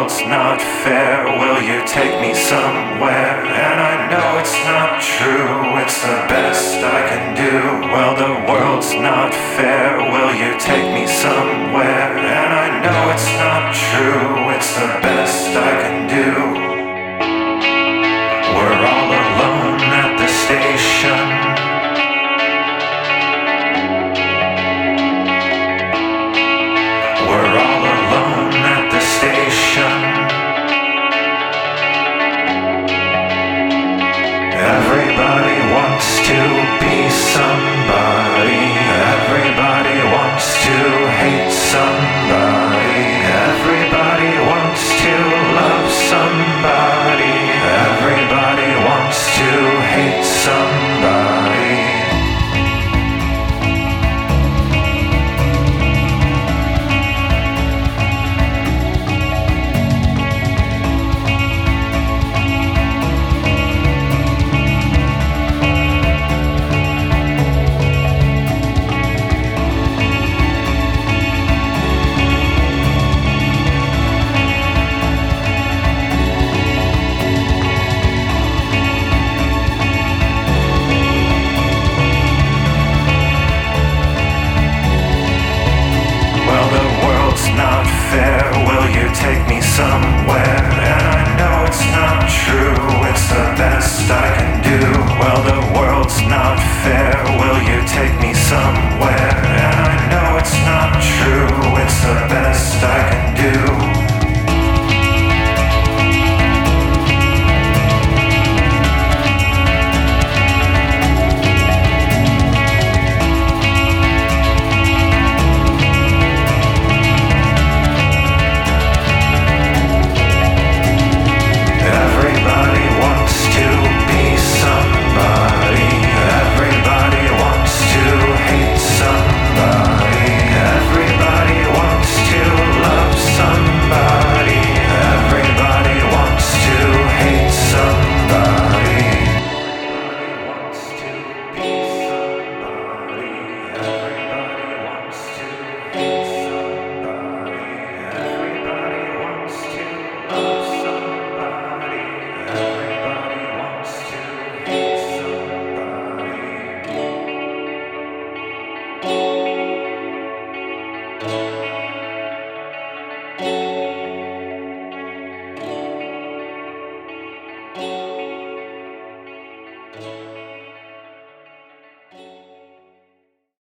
world's not fair. Will you take me somewhere? And I know it's not true, it's the best I can do. Well, the world's not fair. Will you take me somewhere? And I know it's not true, it's the best I can do. We're all alone at the station.